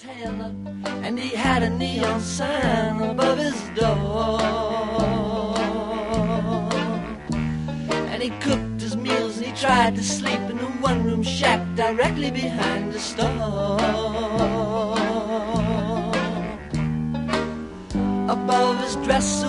tailor, and he had a neon sign above his door. And he cooked his meals and he tried to sleep in a one-room shack directly behind the store. Above his dresser